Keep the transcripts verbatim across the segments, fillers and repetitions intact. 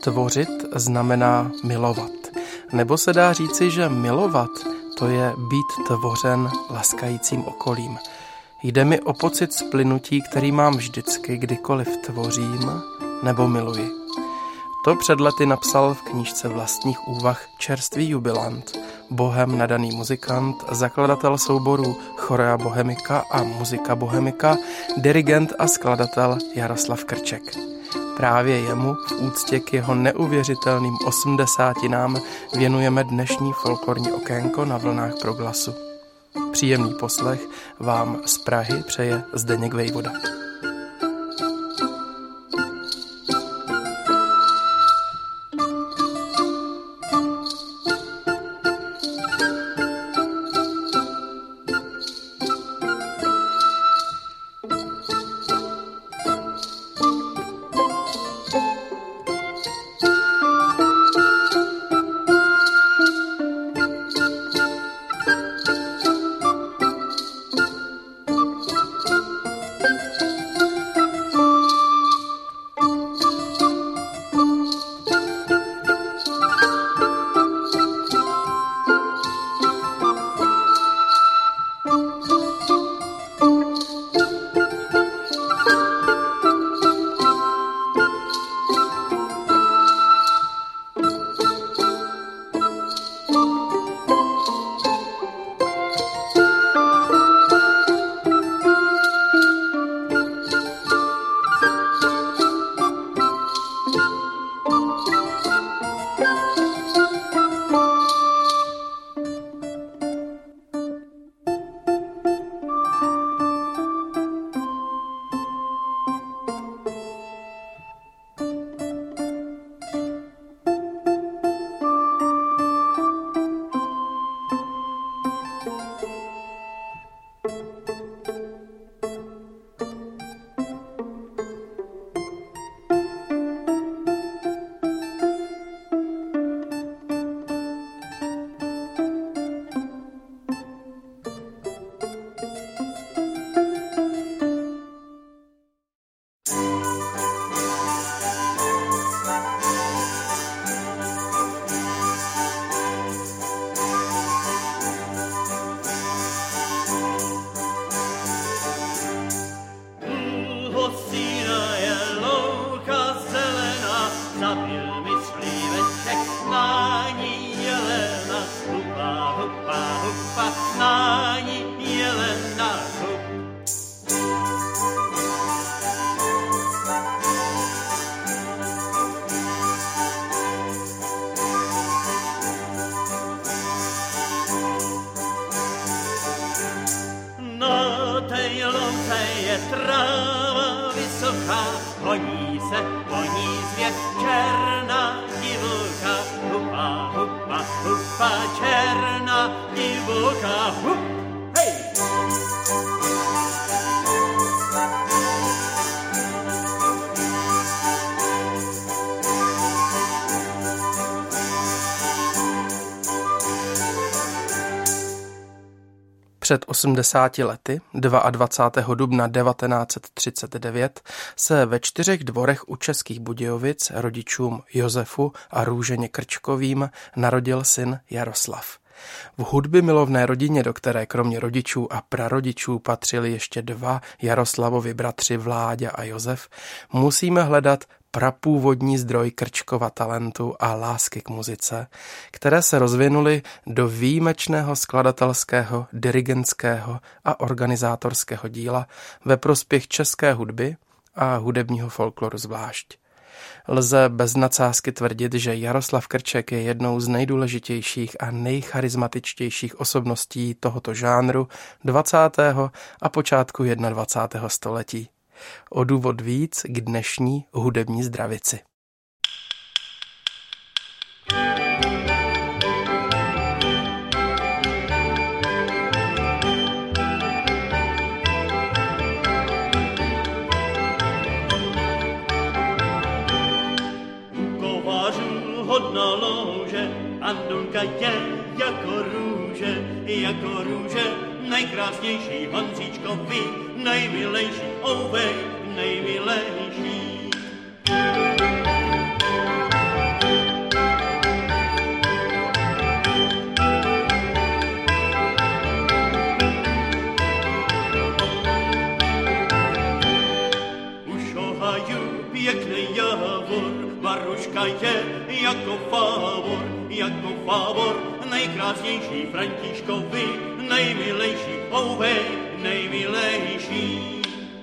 Tvořit znamená milovat. Nebo se dá říci, že milovat to je být tvořen laskajícím okolím. Jde mi o pocit splynutí, který mám vždycky, kdykoliv tvořím nebo miluji. To před lety napsal v knížce vlastních úvah čerstvý jubilant, bohem nadaný muzikant, zakladatel souborů Chorea Bohemika a Muzika Bohemika, dirigent a skladatel Jaroslav Krček. Právě jemu v úctě k jeho neuvěřitelným osmdesátinám věnujeme dnešní folklorní okénko na vlnách Proglasu. Příjemný poslech vám z Prahy přeje Zdeněk Vejvoda. Tráva vysoká, honí se, honí zvěř, černá divulka, hupa, hupa, hupa, černá divulka, hup, hej! Před osmdesáti lety, dvacátého druhého dubna devatenáct set třicet devět, se ve čtyřech dvorech u Českých Budějovic rodičům Josefu a Růženě Krčkovým narodil syn Jaroslav. V hudby milovné rodině, do které kromě rodičů a prarodičů patřili ještě dva Jaroslavovi bratři Vláďa a Josef, musíme hledat prapůvodní zdroj Krčkova talentu a lásky k muzice, které se rozvinuly do výjimečného skladatelského, dirigentského a organizátorského díla ve prospěch české hudby a hudebního folkloru zvlášť. Lze bez nadsázky tvrdit, že Jaroslav Krček je jednou z nejdůležitějších a nejcharizmatičtějších osobností tohoto žánru dvacátého a počátku dvacátého prvního století. O důvod víc k dnešní hudební zdravici. Kovářů hodná louže, Andulka je jako růže, jako růže, nejkrásnější Honzíčkovi, nejmilejší, ouvej, nejmilejší. Andunka je jako Fábor, jako Fábor, nejkrásnější Františkovi, nejmilejší, ouvej, nejmilejší.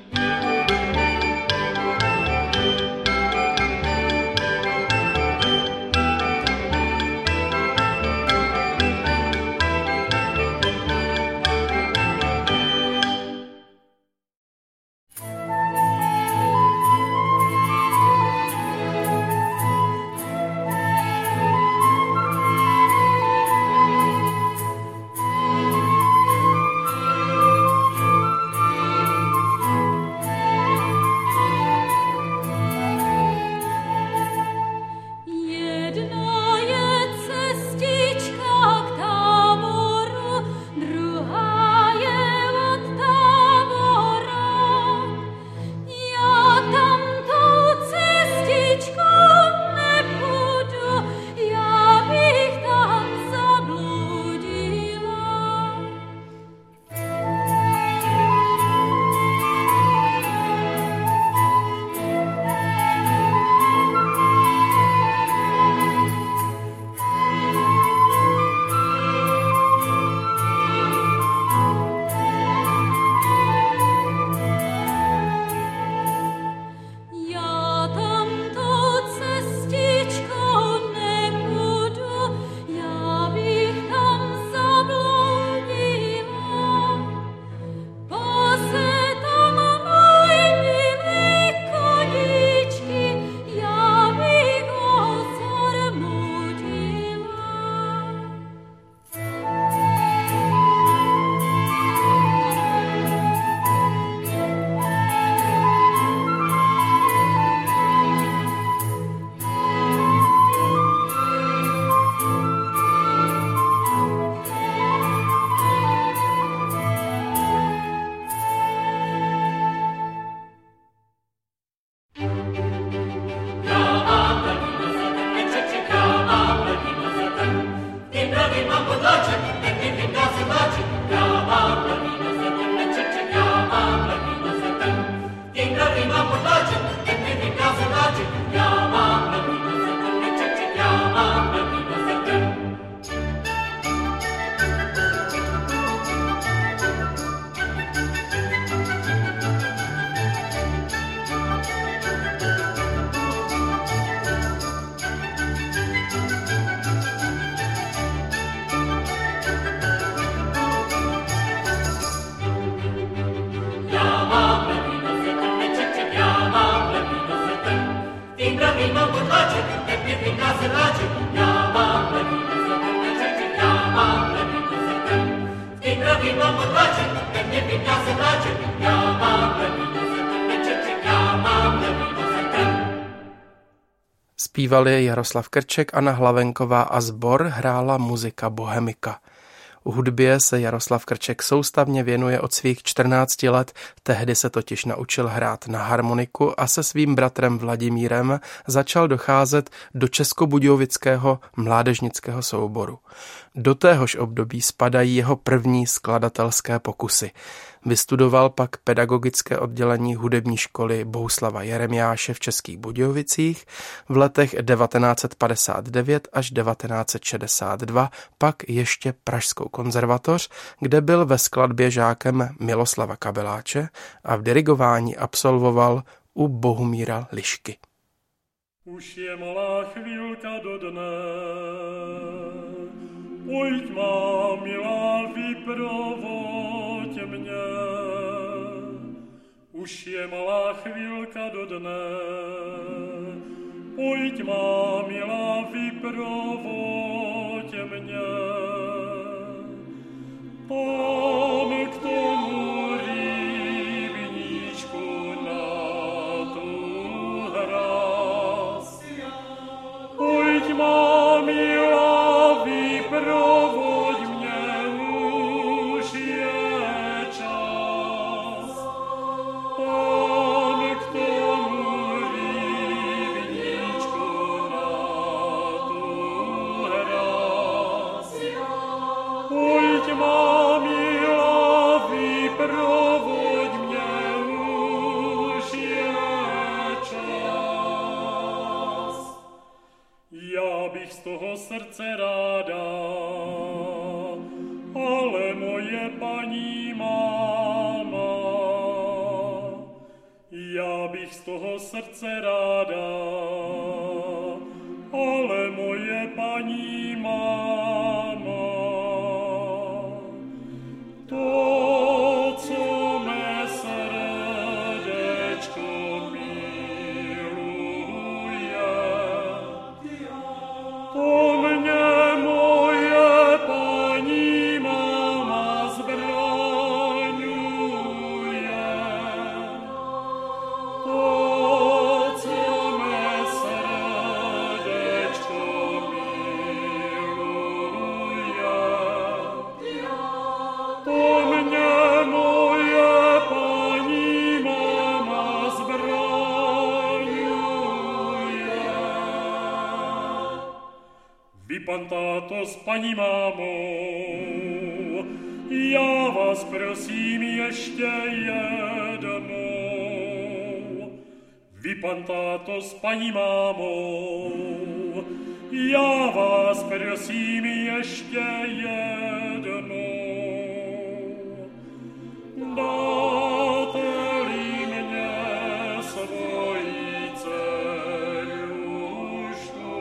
Zpívali Jaroslav Krček, Anna Hlavenková a sbor hrála muzika Bohemika. U hudbě se Jaroslav Krček soustavně věnuje od svých čtrnácti let, tehdy se totiž naučil hrát na harmoniku a se svým bratrem Vladimírem začal docházet do českobudějovického mládežnického souboru. Do téhož období spadají jeho první skladatelské pokusy. Vystudoval pak pedagogické oddělení hudební školy Bohuslava Jeremiáše v Českých Budějovicích, v letech devatenáct set padesát devět až devatenáct set šedesát dva pak ještě Pražskou konzervatoř, kde byl ve skladbě žákem Miloslava Kabeláče a v dirigování absolvoval u Bohumíra Lišky. Už je malá chvílka do dne, pojď má milá, vyprovoď mě. Už je malá chvílka do dne, pojď má milá, vyprovoď mě. Tam k tomu rybníčku na tu hráz. Pojď má milá, vyprovoď mě, už je čas. Tam k tomu rybníčku na tu srdce ráda, ale moje paní máma. Já bych z toho srdce ráda, ale moje paní máma. To, co mé srdečko miluje, to mě moje paní máma zbraňuje. To, co mé srdečko miluje, to mě moje paní máma zbraňuje. Vy, pan táto, s paní mámou, já vás prosím ještě jednou. Vy, pan táto, s paní mámou, já vás prosím ještě jednou. Dáte-li mě svoji dcerušku,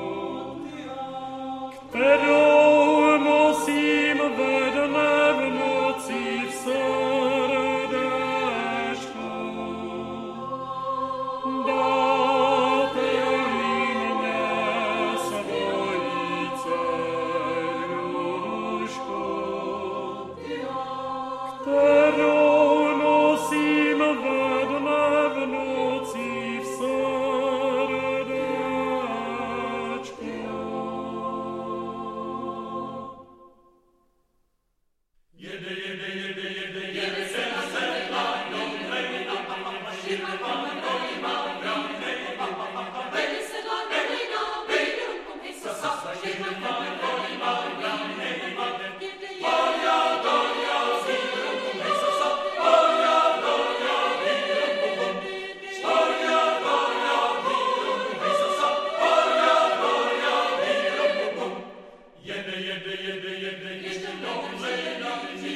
kterou nosím ve dne v noci v srdéčku. Dáte-li mě svoji dcerušku, kterou nosím ve dne v noci v srdéčku. Jede, jede, jede, jede, jede se na sedla, no, hej, na papa, širma, papa, hej, papa, hej, papa, hej, sedla, hej, na, hej, rukom, hej, sa, sa, širma, papa, hej, papa, hej, papa, oja, doja, zi, rukom, hej, sa, sa, oja, doja, zi, rukom, oja, doja, zi, rukom, hej, sa, sa, oja, doja, zi, rukom, jede, jede, jede, jede, jede, no, hej, na,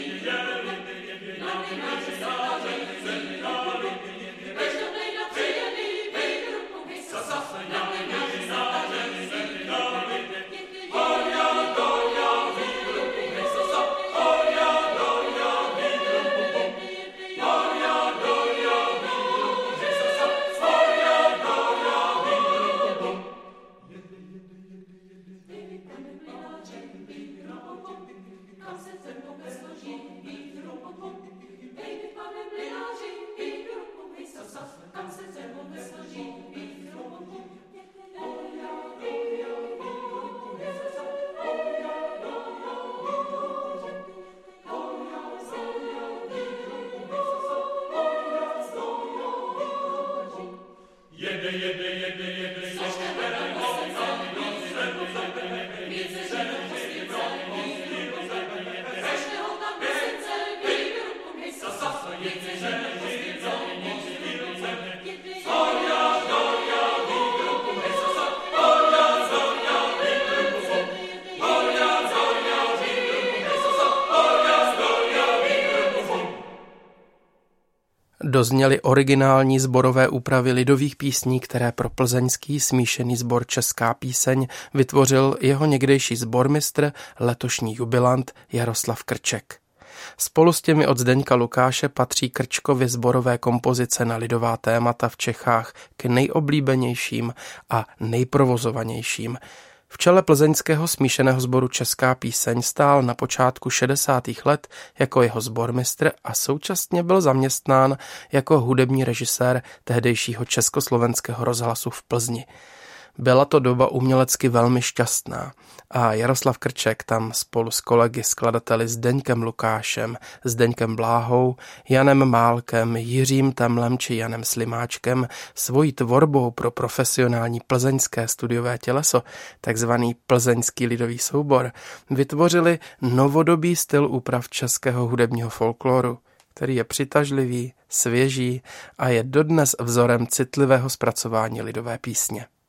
Dozněly originální sborové úpravy lidových písní, které pro plzeňský smíšený sbor Česká píseň vytvořil jeho někdejší sbormistr, letošní jubilant Jaroslav Krček. Spolu s těmi od Zdeňka Lukáše patří Krčkovy sborové kompozice na lidová témata v Čechách k nejoblíbenějším a nejprovozovanějším. V čele plzeňského smíšeného sboru Česká píseň stál na počátku šedesátých let jako jeho sbormistr a současně byl zaměstnán jako hudební režisér tehdejšího Československého rozhlasu v Plzni. Byla to doba umělecky velmi šťastná a Jaroslav Krček tam spolu s kolegy skladateli Zdeňkem Lukášem, Zdeňkem Bláhou, Janem Málkem, Jiřím Temlem či Janem Slimáčkem svojí tvorbou pro profesionální plzeňské studiové těleso, takzvaný plzeňský lidový soubor, vytvořili novodobý styl úprav českého hudebního folkloru, který je přitažlivý, svěží a je dodnes vzorem citlivého zpracování lidové písně.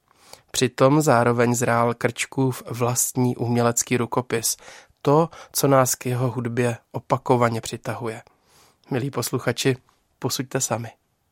Přitom zároveň zrál Krčkův vlastní umělecký rukopis, to, co nás k jeho hudbě opakovaně přitahuje. Milí posluchači, posuďte sami.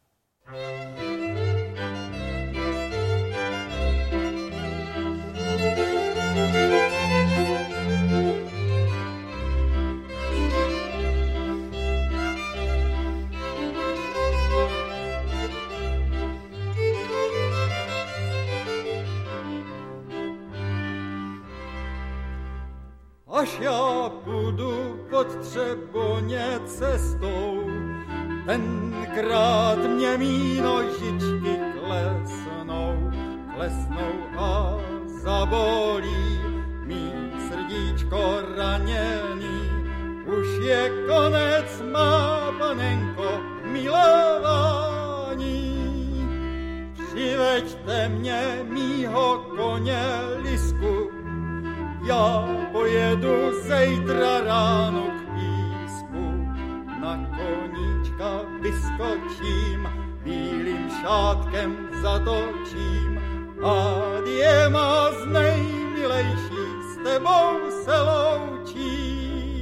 Až já půjdu pod Třeboně cestou, tenkrát mě mý nožičky klesnou, klesnou a zabolí mý srdíčko raněný. Už je konec, má panenko, milování. Přiveďte mě mýho koně Lisku, já pojedu zejtra ráno k písku, na koníčka vyskočím, bílým šátkem zatočím a dvěma z nejmilejší s tebou se loučím.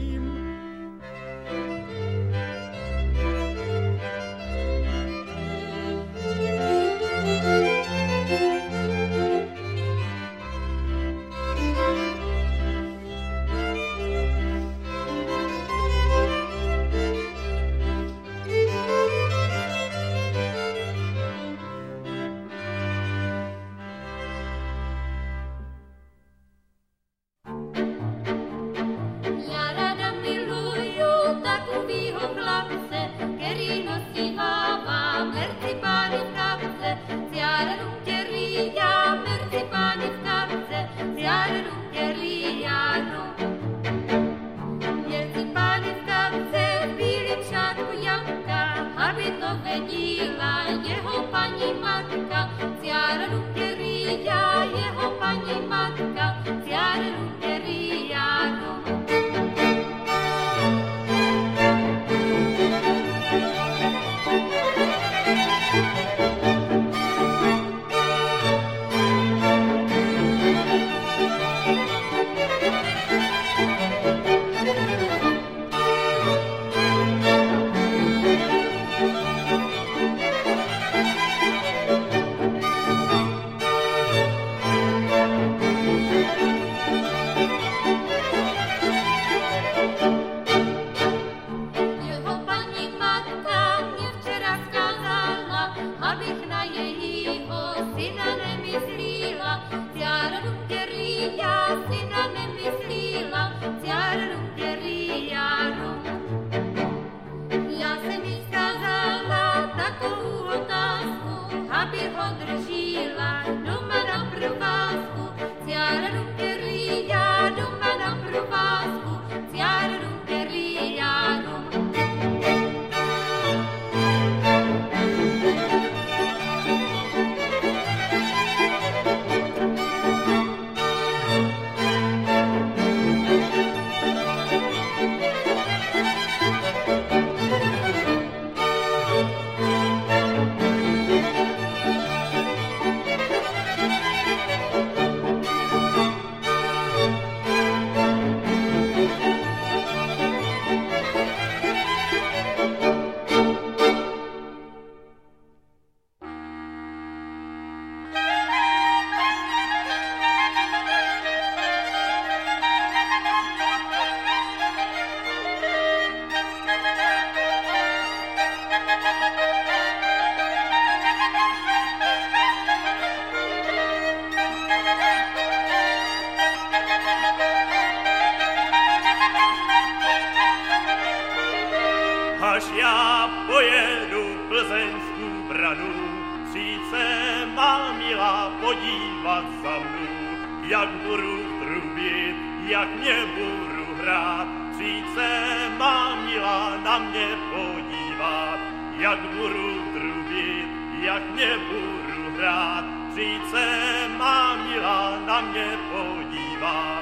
Až já pojedu plzeňskou branu, přijď se, má milá, podívat za mnou, jak budu trubit, jak mě budu hrát. Přijď se, má milá, na mě podívat, jak budu trubit, jak mě budu hrát. Přijď se, má milá, na mě podívat.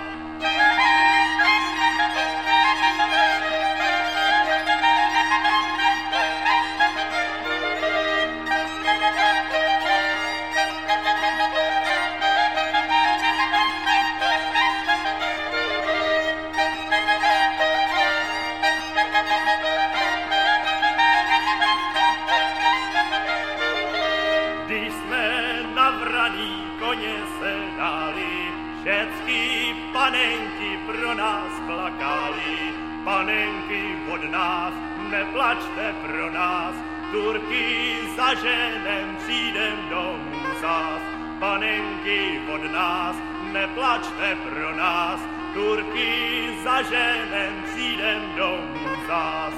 panenky pro nás plakali, panenky od nás, neplačte pro nás, Turky za ženem přijdem domů zás. Panenky od nás, neplačte pro nás, Turky za ženem přijdem domů zás.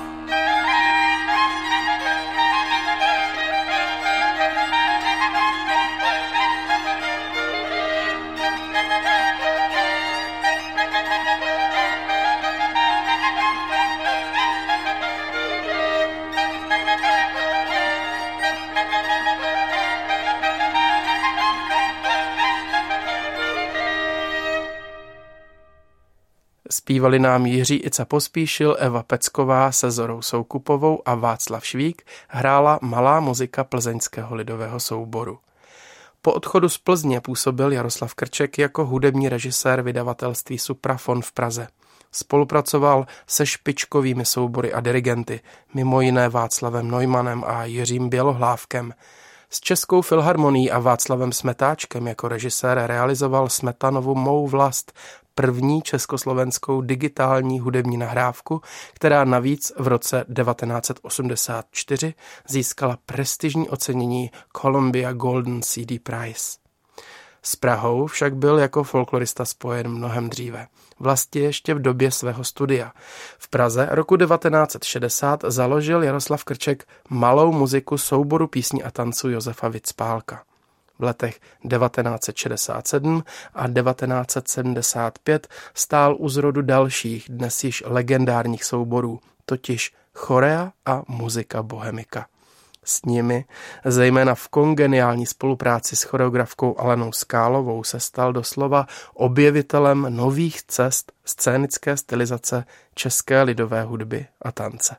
Zpívali nám Jiří Ica Pospíšil, Eva Pecková se Zorou Soukupovou a Václav Švík, hrála malá muzika Plzeňského lidového souboru. Po odchodu z Plzně působil Jaroslav Krček jako hudební režisér vydavatelství Suprafon v Praze. Spolupracoval se špičkovými soubory a dirigenty, mimo jiné Václavem Neumannem a Jiřím Bělohlávkem. S Českou filharmonií a Václavem Smetáčkem jako režisér realizoval Smetanovu Mou vlast, první československou digitální hudební nahrávku, která navíc v roce devatenáct set osmdesát čtyři získala prestižní ocenění Columbia Golden C D Prize. S Prahou však byl jako folklorista spojen mnohem dříve, vlastně ještě v době svého studia. V Praze roku devatenáct set šedesát založil Jaroslav Krček malou muziku souboru písní a tanců Josefa Vicpálka. V letech devatenáct set šedesát sedm a devatenáct set sedmdesát pět stál u zrodu dalších, dnes již legendárních souborů, totiž Chorea a Muzika Bohemika. S nimi, zejména v kongeniální spolupráci s choreografkou Alenou Skálovou, se stal doslova objevitelem nových cest scénické stylizace české lidové hudby a tance.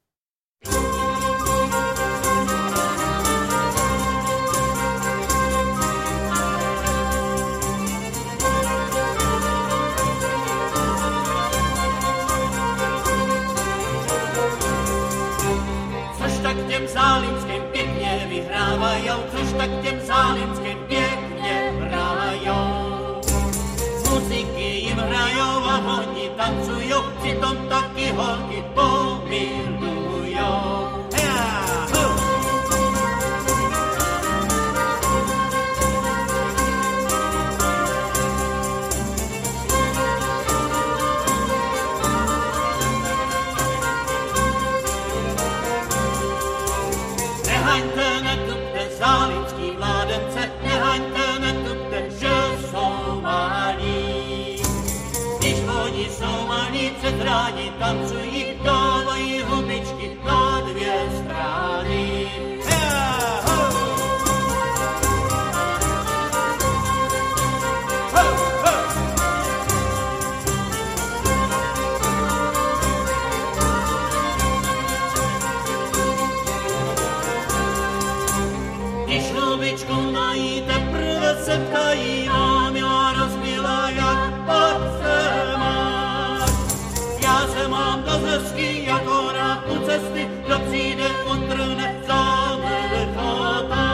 Zálínským pěkně vyhrávajou, což tak těm zálínským pěkně hrajou. Muziky jim hrajou a oni tancujou, přitom taky holky pomilujou. Nehaňte, netupte, zálínský mládence, nehaňte, netupte, že jsou malí. Když oni jsou malí, před rádi tancují, dávají hubičky na dvě strany. Hubičku mají, teprve se ptají, a milá rozbila, jak pak se máš. Já se mám dost hezký, jako rád u cesty, kdo přijde, utrhne zámele chata.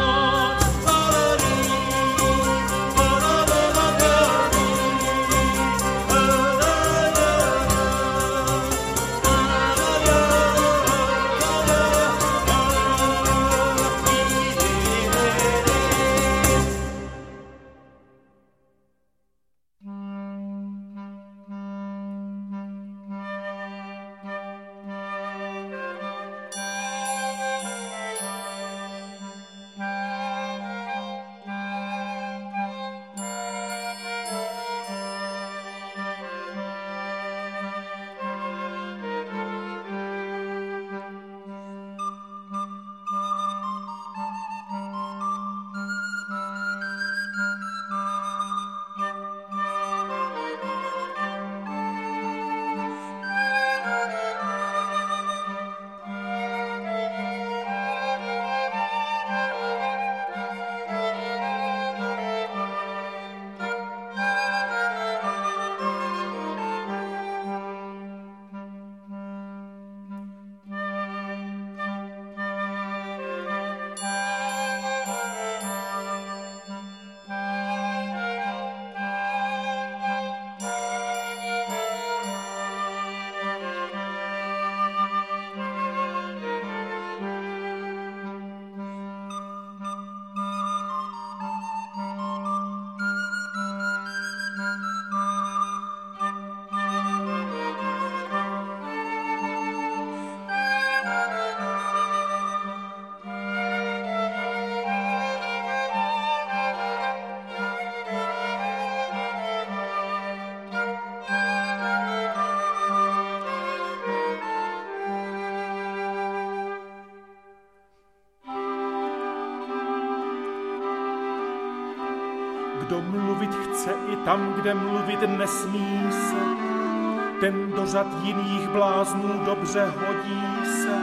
Kdo mluvit chce i tam, kde mluvit nesmí se, ten do řad jiných bláznů dobře hodí se.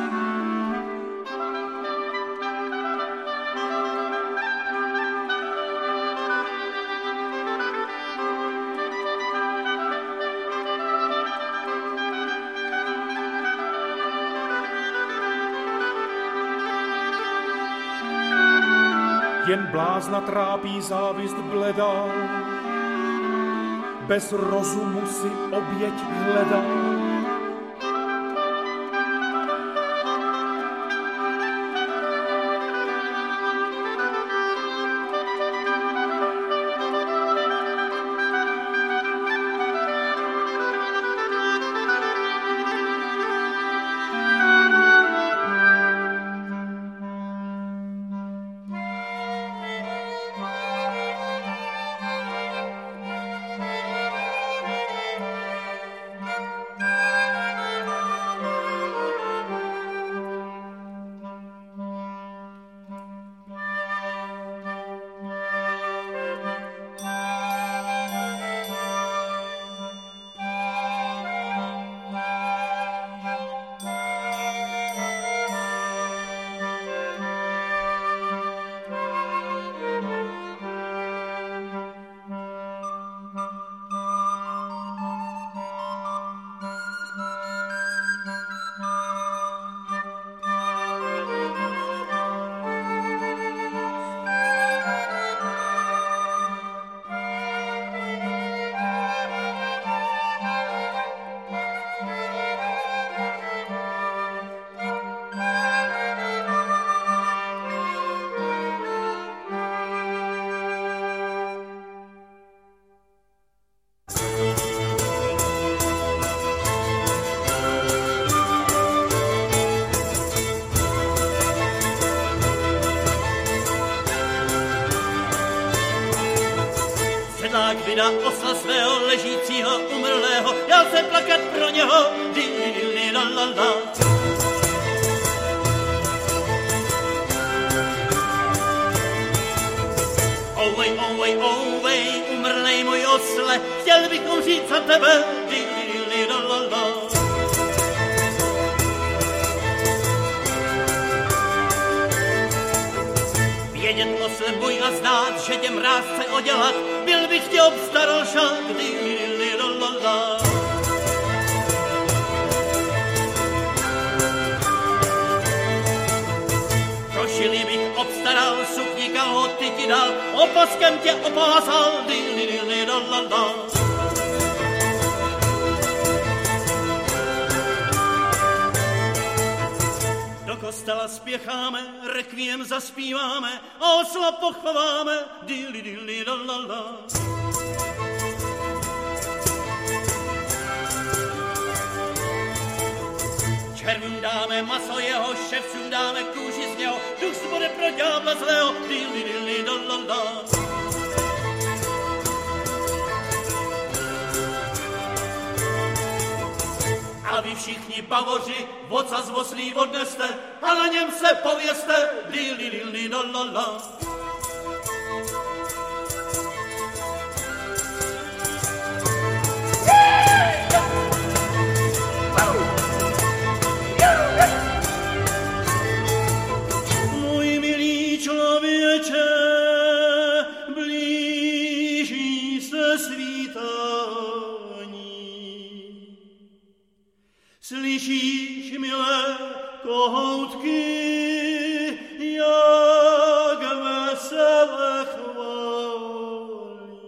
Jen blázna trápí závist bledá, bez rozumu si oběť hledá. Sedlák vydá osla svého ležícího umrlého, já se plakat pro něho, di di di di la la la. Ouvej, ouvej, ouvej, umrlej můj osle, chtěl bych umřít za tebe, di di di di la la la. Vědět osle můj a znát, že tě mráz chce odělat, byl bych tě obstaral šat, di di di la la la. Košili bych obstaral, sukni kalhoty ti dal, opaskem tě opásal, di di di la la la. Do kostela spěcháme, rekviem zaspíváme a osla pochováme, di di di la la la. Červům dáme maso jeho, ševcům dáme kůži z něho, duch bude pro ďábla zlého, di di di la la la. A vy všichni bavoři, voca z voslí odneste a na něm se pověste, di di di la la la. Můj milý člověče, blíží se svítání. Slyšíš, milé kohoutky, jak vesele chválí.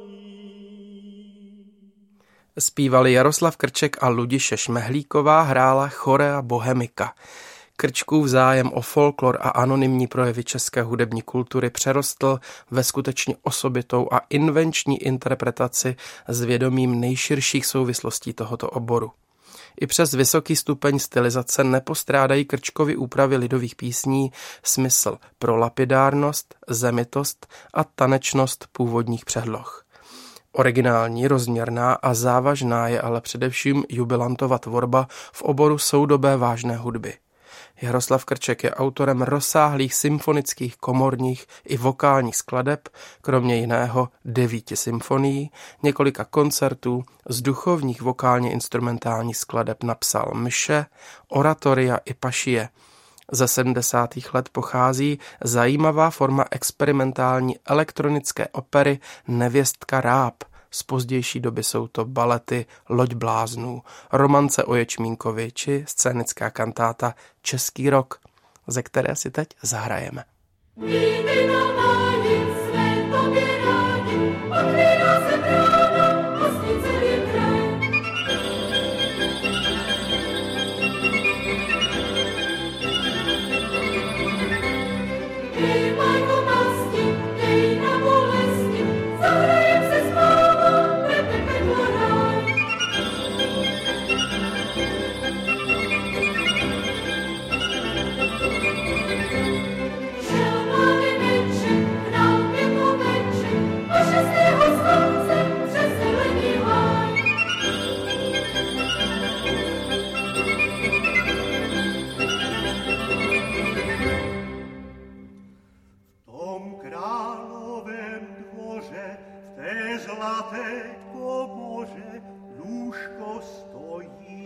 Zpívali Jaroslav Krček a Ludiše Šmehlíková, hrála Chorea Bohemika. Krčkův zájem o folklor a anonymní projevy české hudební kultury přerostl ve skutečně osobitou a invenční interpretaci s vědomím nejširších souvislostí tohoto oboru. I přes vysoký stupeň stylizace nepostrádají Krčkovy úpravy lidových písní smysl pro lapidárnost, zemitost a tanečnost původních předloh. Originální, rozměrná a závažná je ale především jubilantova tvorba v oboru soudobé vážné hudby. Jaroslav Krček je autorem rozsáhlých symfonických, komorních i vokálních skladeb, kromě jiného devíti symfonií, několika koncertů, z duchovních vokálně instrumentálních skladeb napsal mše, oratoria i pašie. Ze sedmdesátých let pochází zajímavá forma experimentální elektronické opery Nevěstka Ráb. Z pozdější doby jsou to balety Loď bláznů, Romance o Ječmínkovi či scénická kantáta Český rok, ze které si teď zahrajeme. Vítej na máji, jsme tobě rádi, otvírá se brána, hostí celý kraj. Dej majku masti, dej na bolesti, zahrajem se s mámou, nebe peklo ráj. Šel mladý menšek, hrál pěklo menšek, a šestého slunce přes zelený háj. V tom královém dvoře, v té zlaté komoře, lůžko stojí.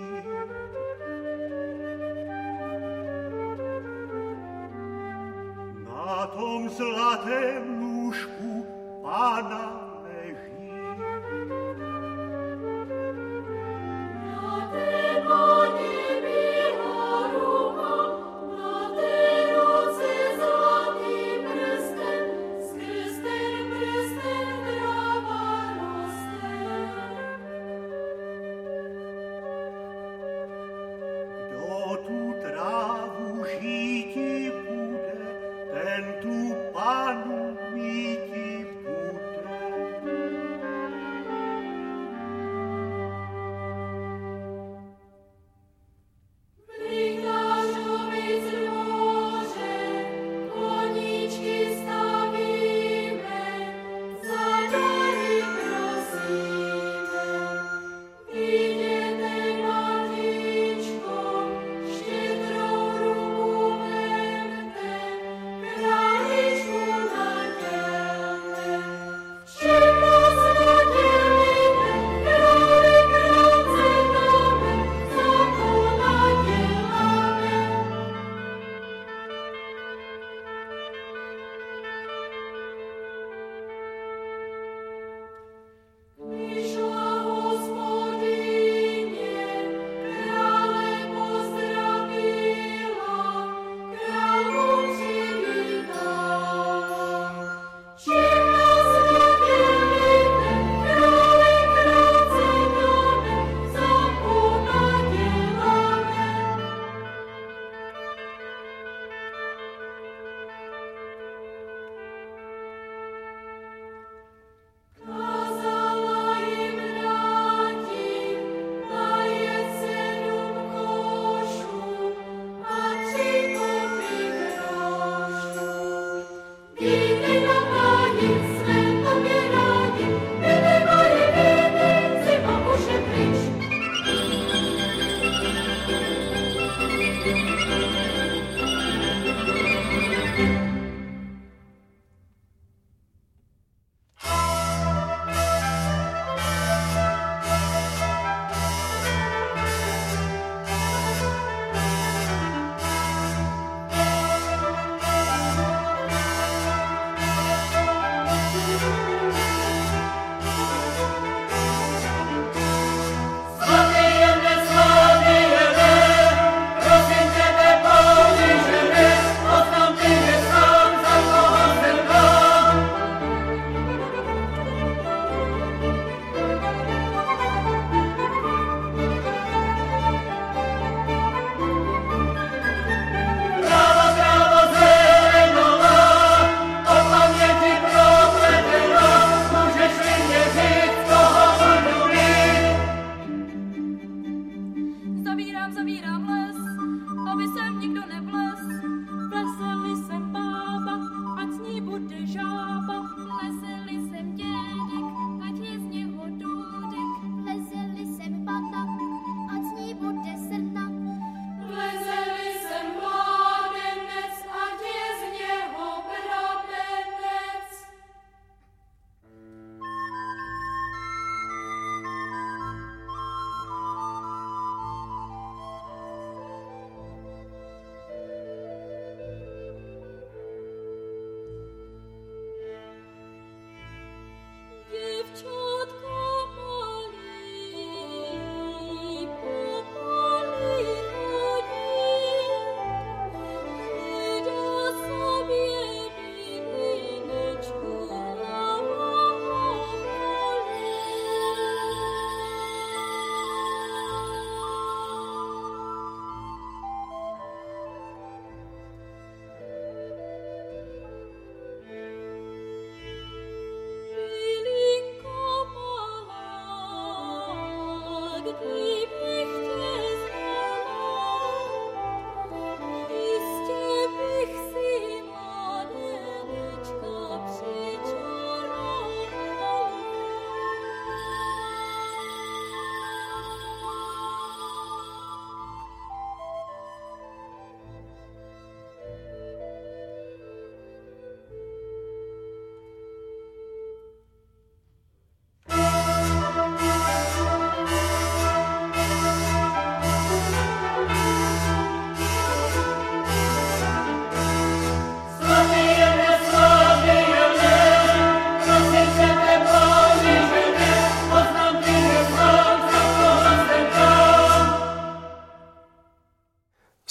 Na tom zlatém lůžku Pána leží. Na té Páně bílá ruka, na té ruce zlatým prstem, s krstem prstem tráva roste. Kdo tu trávu žíti bude, ten tu Panu míti bude.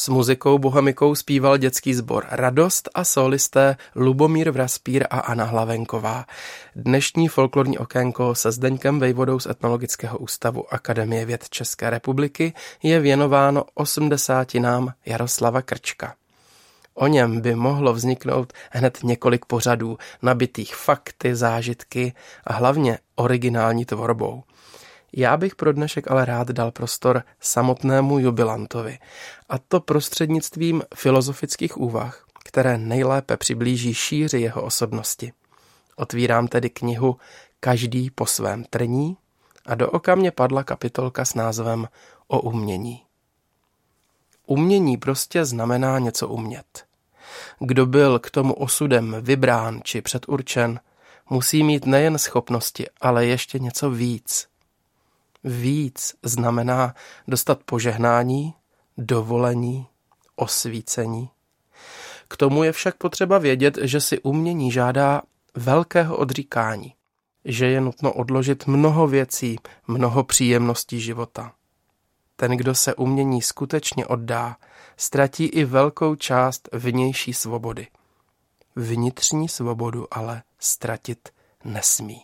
S muzikou bohemikou zpíval dětský sbor Radost a solisté Lubomír Vraspír a Anna Hlavenková. Dnešní folklorní okénko se Zdeňkem Vejvodou z Etnologického ústavu Akademie věd České republiky je věnováno osmdesátinám Jaroslava Krčka. O něm by mohlo vzniknout hned několik pořadů, nabitých fakty, zážitky a hlavně originální tvorbou. Já bych pro dnešek ale rád dal prostor samotnému jubilantovi, a to prostřednictvím filozofických úvah, které nejlépe přiblíží šíři jeho osobnosti. Otvírám tedy knihu Každý po svém trní a do oka mě padla kapitolka s názvem O umění. Umění prostě znamená něco umět. Kdo byl k tomu osudem vybrán či předurčen, musí mít nejen schopnosti, ale ještě něco víc. Víc znamená dostat požehnání, dovolení, osvícení. K tomu je však potřeba vědět, že si umění žádá velkého odříkání, že je nutno odložit mnoho věcí, mnoho příjemností života. Ten, kdo se umění skutečně oddá, ztratí i velkou část vnější svobody. Vnitřní svobodu ale ztratit nesmí.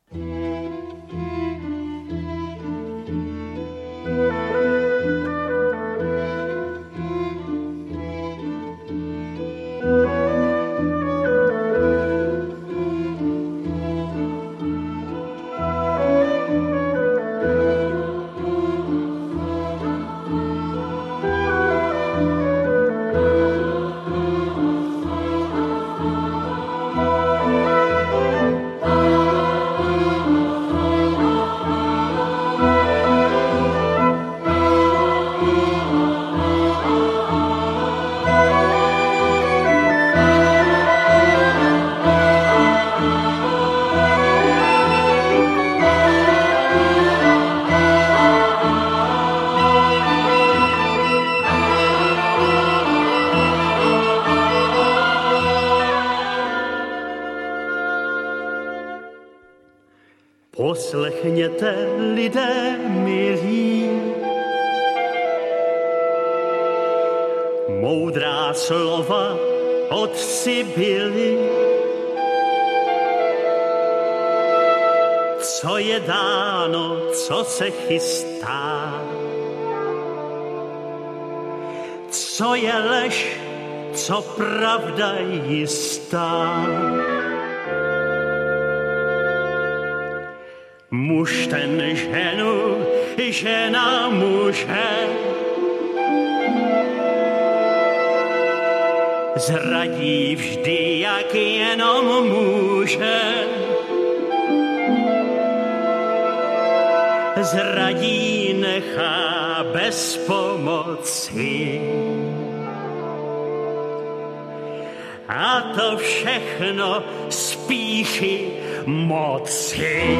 Poslechněte, lidé milí, moudrá slova od Sibyly. Co je dáno, co se chystá, co je lež, co pravda jistá. Muž ten ženu, žena muže zradí vždy, jak jenom může. Zradí, nechá bez pomoci. A to všechno spíši moci.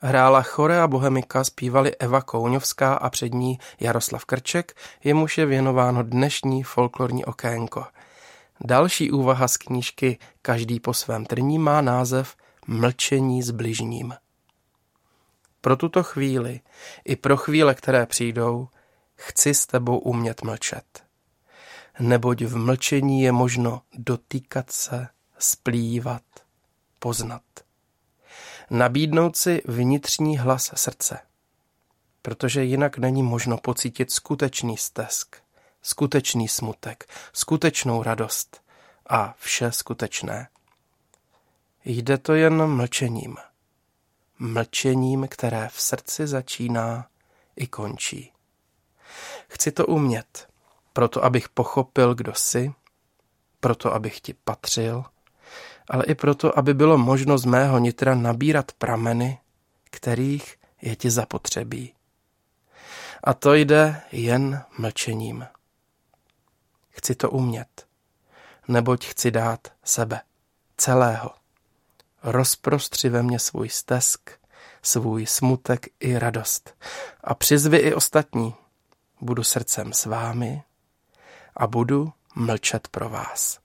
Hrála Chorea Bohemika, zpívali Eva Kouňovská a před ní Jaroslav Krček, jemuž je věnováno dnešní folklorní okénko. Další úvaha z knížky Každý po svém trní má název Mlčení s bližním. Pro tuto chvíli i pro chvíle, které přijdou, chci s tebou umět mlčet. Neboť v mlčení je možno dotýkat se, splývat, poznat. Nabídnout si vnitřní hlas srdce, protože jinak není možno pocítit skutečný stesk, skutečný smutek, skutečnou radost a vše skutečné. Jde to jen mlčením. Mlčením, které v srdci začíná i končí. Chci to umět, proto abych pochopil, kdo jsi, proto abych ti patřil, ale i proto, aby bylo možno z mého nitra nabírat prameny, kterých je ti zapotřebí. A to jde jen mlčením. Chci to umět, neboť chci dát sebe, celého. Rozprostři ve mně svůj stesk, svůj smutek i radost a přizvi i ostatní. Budu srdcem s vámi a budu mlčet pro vás.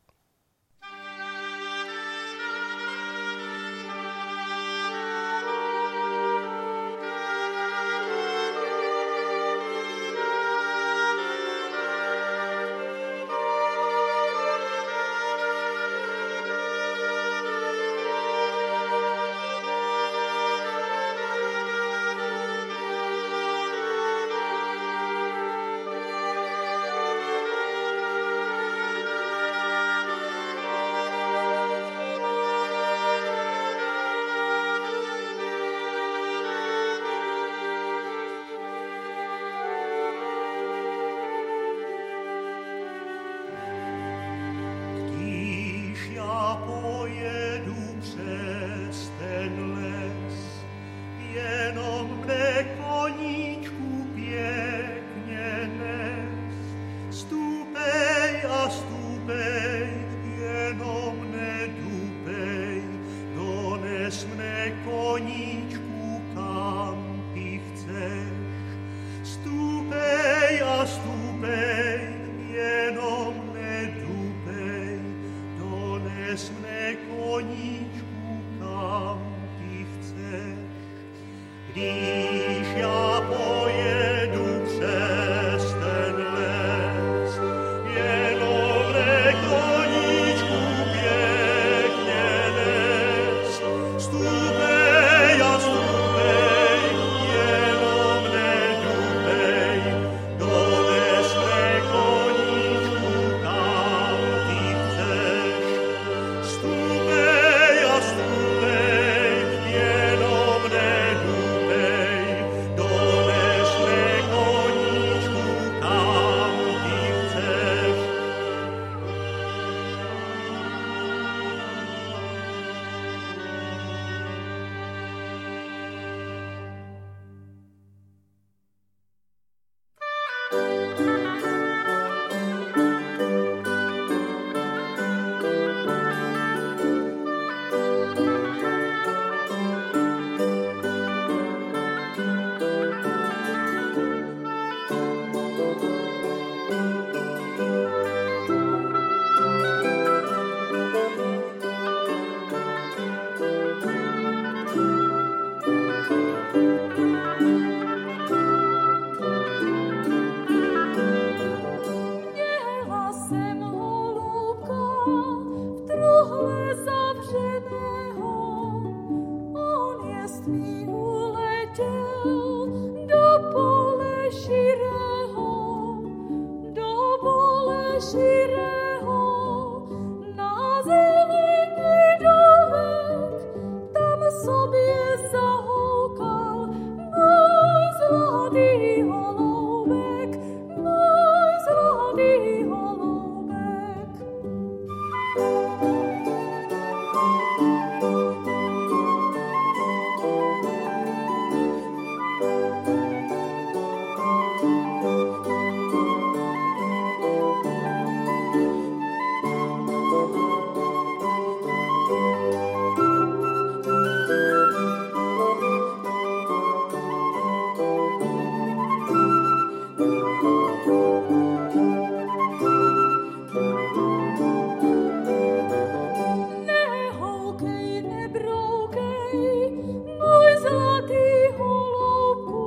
nebroukej, můj zlatý holoubku,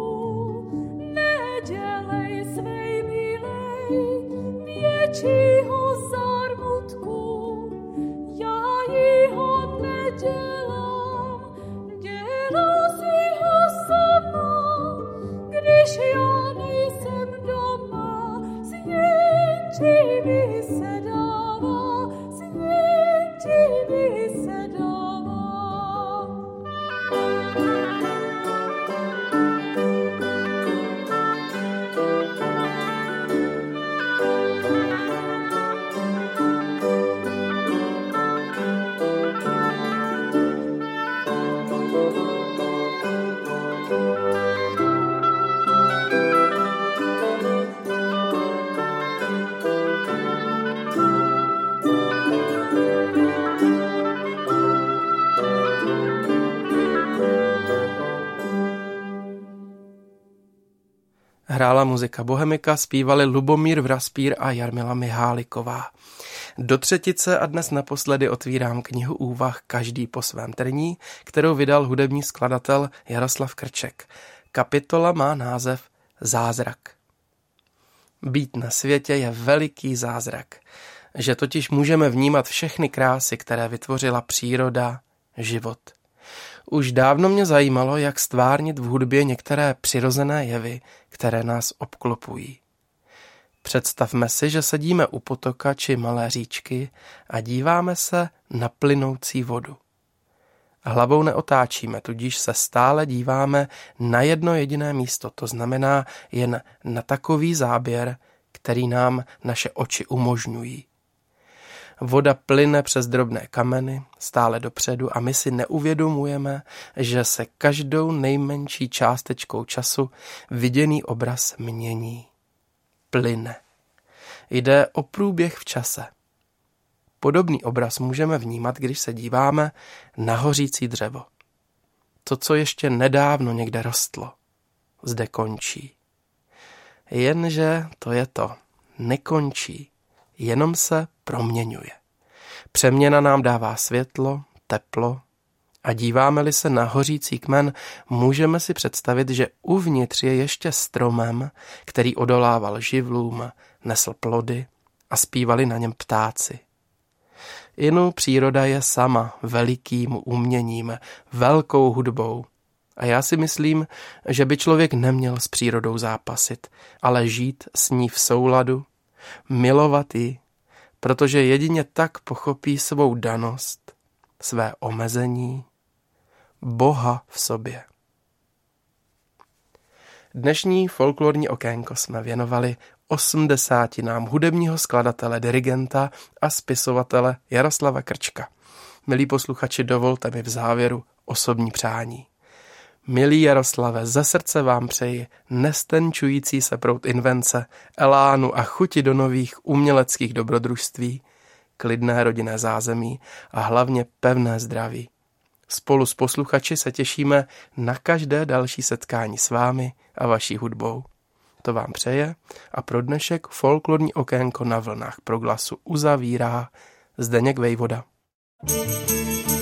nedělej svej milej většího zármutku. Já jiho nedělám, dělá si ho sama, když já nejsem doma, svědčí mi se dává, svědčí mi se dává. Hrála muzika Bohemika, zpívali Lubomír Vraspír a Jarmila Miháliková. Do třetice a dnes naposledy otvírám knihu úvah Každý po svém trní, kterou vydal hudební skladatel Jaroslav Krček. Kapitola má název Zázrak. Být na světě je veliký zázrak, že totiž můžeme vnímat všechny krásy, které vytvořila příroda, život. Už dávno mě zajímalo, jak stvárnit v hudbě některé přirozené jevy, které nás obklopují. Představme si, že sedíme u potoka či malé říčky a díváme se na plynoucí vodu. Hlavou neotáčíme, tudíž se stále díváme na jedno jediné místo, to znamená jen na takový záběr, který nám naše oči umožňují. Voda plyne přes drobné kameny stále dopředu a my si neuvědomujeme, že se každou nejmenší částečkou času viděný obraz mění. Plyne. Jde o průběh v čase. Podobný obraz můžeme vnímat, když se díváme na hořící dřevo. To, co ještě nedávno někde rostlo, zde končí. Jenže to je to. Nekončí. Jenom se proměňuje. Přeměna nám dává světlo, teplo a díváme-li se na hořící kmen, můžeme si představit, že uvnitř je ještě stromem, který odolával živlům, nesl plody a zpívali na něm ptáci. Inu příroda je sama velikým uměním, velkou hudbou. A já si myslím, že by člověk neměl s přírodou zápasit, ale žít s ní v souladu, milovat ji, protože jedině tak pochopí svou danost, své omezení, Boha v sobě. Dnešní folklorní okénko jsme věnovali osmdesátinám hudebního skladatele, dirigenta a spisovatele Jaroslava Krčka. Milí posluchači, dovolte mi v závěru osobní přání. Milý Jaroslave, ze srdce vám přeji nestenčující se proud invence, elánu a chuti do nových uměleckých dobrodružství, klidné rodinné zázemí a hlavně pevné zdraví. Spolu s posluchači se těšíme na každé další setkání s vámi a vaší hudbou. To vám přeje a pro dnešek folklorní okénko na vlnách Proglasu uzavírá Zdeněk Vejvoda.